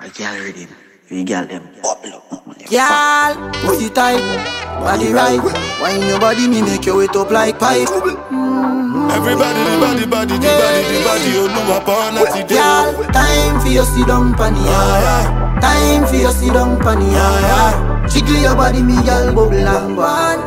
girl ready. We girl them bubble up. Girl, pussy tight, body right. Wine your body, me make your weight up like pipe. Everybody, the body, you know upon us today. Girl, time for your sit down panny, time for your sit down panny, jiggle your body, me girl, bubble and one.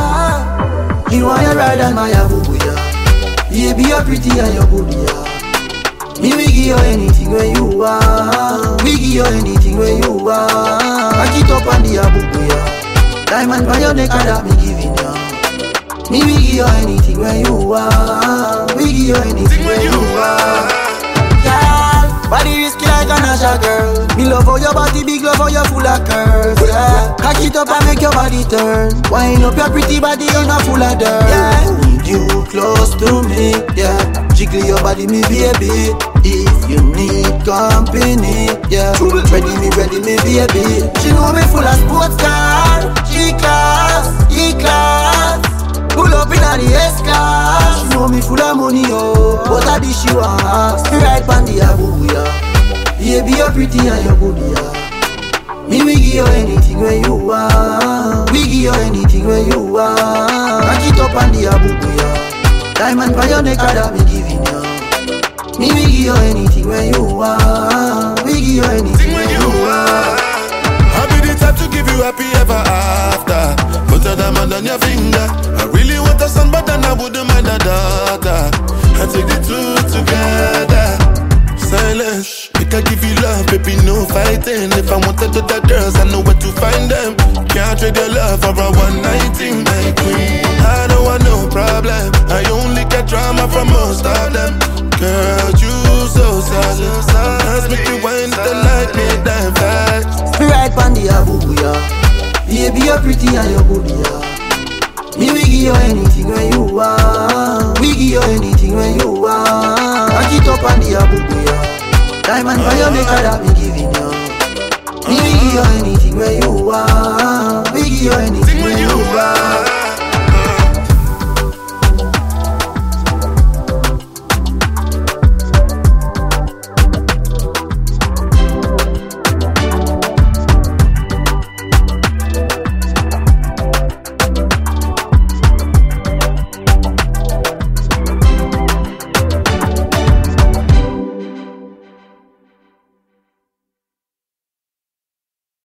You want your ride and my boo, yeah. Baby, you're pretty and you're good, yeah. Me we give you anything where you want. We give you anything where you want. Back it up on the abubu, yeah. Diamond by your neck and that me giving ya. Me we give you anything where you want. We give you anything where you want. Girl, body risky like a Nasha girl. Me love how your body big, love how you full of curves, yeah. Cock it up and make your body turn. Wind up your pretty body, you're not full of dirt, yeah. Need you close to me, yeah. Jiggle your body, me baby. If you need company, yeah. Ready me, baby. She know me full of sports car. G-class, E-class. Pull up in the S-class. She know me full of money, oh. But I dish you ass. Right on the abubu, yeah. Baby, you're pretty and you're good, yeah. Me we give you anything where you want. We give you anything where you want. Back it up on the abubu, yeah. Diamond by your neck, that me giving ya. Me we give you anything where you want. We give you anything where you want. I'll be the type to give you happy ever after. Put a diamond on your finger. I really want a son, but then I wouldn't mind a daughter. I take the two together. Silence, make I give you love, baby, no fighting. If I wanted to the girls, I know where to find them. Can't trade your love for a one-night thing, my queen. I don't want no problem. I only get drama from most of them. Girl, you so solid. Let's make you wine the light, make them fast. Right on the abubu, yeah. Baby, you're pretty and you're good, yeah. Me we give you anything where you want. We give you anything where you want. Back it up on the abubu, yeah. Diamond by your neck, that me giving ya. Me we give you anything where you want. We give you anything.